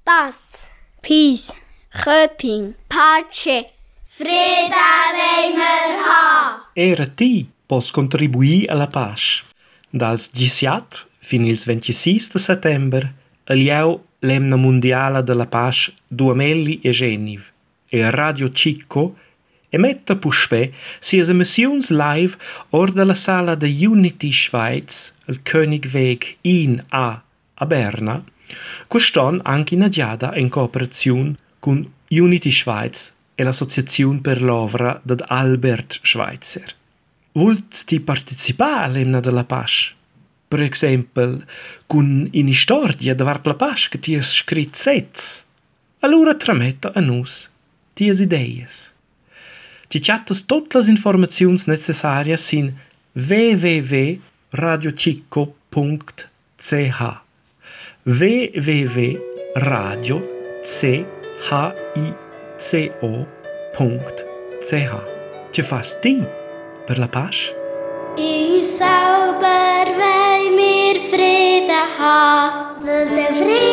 Paz, Peace, Köping, Pace, Frieden wollen wir haben. Era ti pos contribuir alla pace. Dals 17 fin il 26 de settember alieu l'emna mondiala della pace 2019 e a Radio Chico emetta puspè sias emissions live or della sala de Unity Schweiz al Königweg in a Berna, quest'on anche inagiada in cooperazione con Unity Schweiz e l'Associazione per l'Ovra d'ad Albert Schweitzer. Vults ti partecipare all'emna della pace? Per esempio, con una storia davart la pace che ti has scrit sez. Allora trametta a nus tias ideias. Ti chattas tutte le informazioni necessarie sin www.radiochico.ch www.radiochico.ch Ti fas ti per la pace? Ich selber will mir Frieden haben, weil der Frieden